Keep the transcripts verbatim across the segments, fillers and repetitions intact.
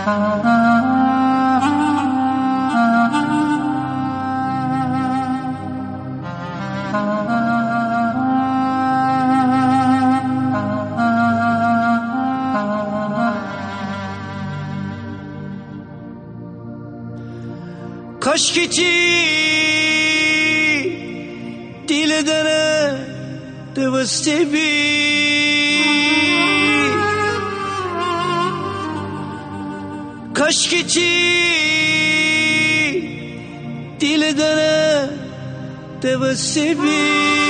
کاشکی چی دیل داره دوستی بی کاشکی چی دیل داره دوستی بی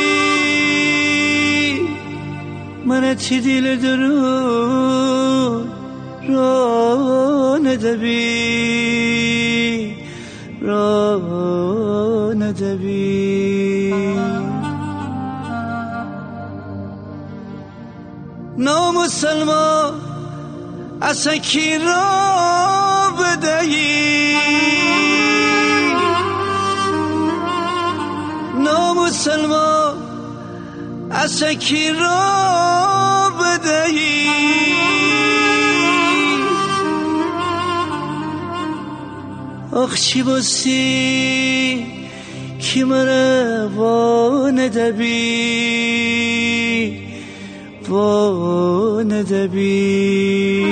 من تی دیل درو رو ندبی را ندبی نامسلمان اصلا کی را بدهی نامسلمان اصلا کی را بدهی آخ چی باستی کی مرا وا ندبی وا ندبی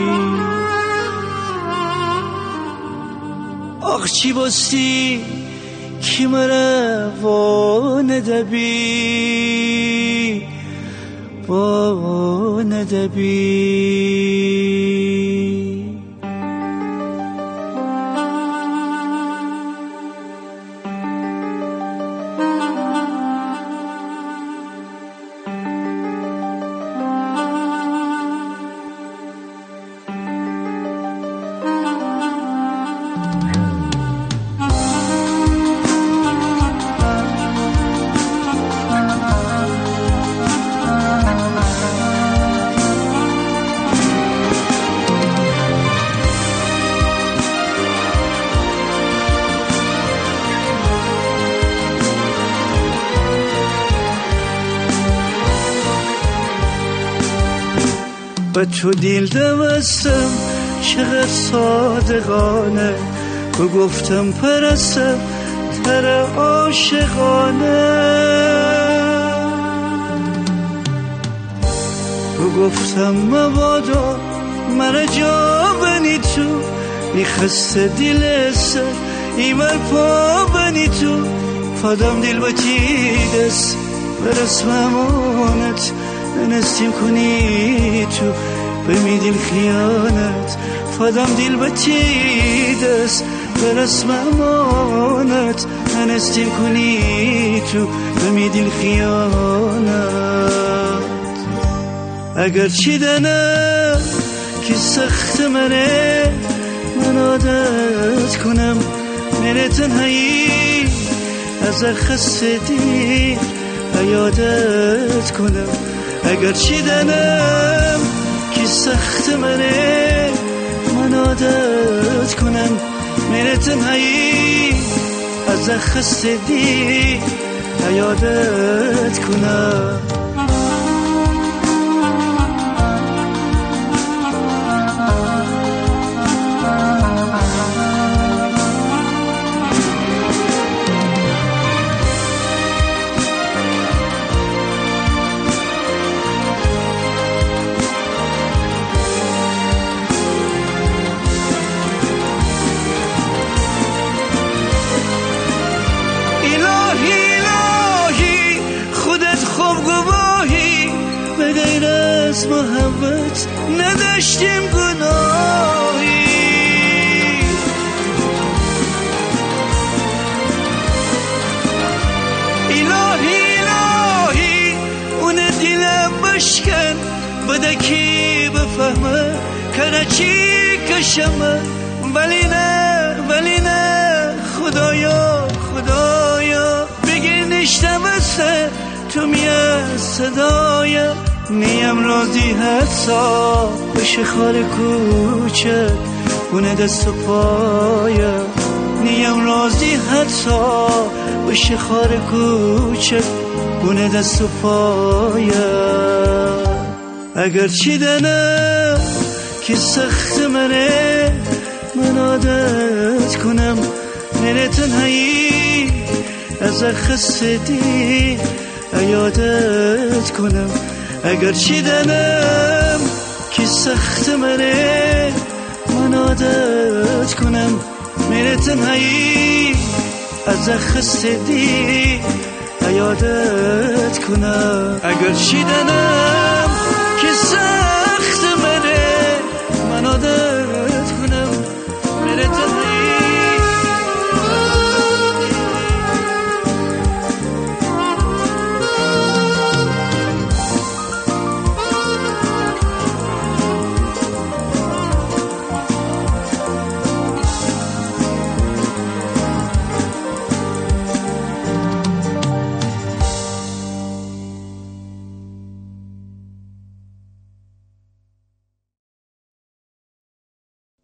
آخ چی باستی کی مرا وا ندبی وا ندبی به تو دیل دوستم چقدر صادقانه تو گفتم پرستم تر عاشقانه تو گفتم مبادا مرا جا بنی تو میخسته دیل سر ایمر پا بنی تو فادام دیل بتیدست برسم امانت نستیم کنی تو بمی دیل خیانت فادام دیل بتیدست برسم امانت نستیم کنی تو بمی دیل خیانت اگر چی دنم که سخت منه من عادت کنم من تنهایی از خسته دیر عیادت کنم اگر چی دنم که سخت منه من عادت کنم من تنهایی از خسته دیر عیادت کنم محبت نداشتیم گناهی الهی الهی اون دلم بشکن بده کی بفهمه کنه چی کشمه ولی نه ولی نه خدایا خدایا بگیر نشتمسته تو میاد صدایا نیم راضی حسا بشه خار کوچک اونه دست و پایا نیم راضی حسا بشه خار کوچک اونه دست و پایا اگر چی دنم که سخت منه من عادت کنم من تنهایی از خستگی یادت کنم اگر چیدنم که سخت مره من عادت کنم من تنهایی از خستگی یادت کنم اگر چیدنم که سخت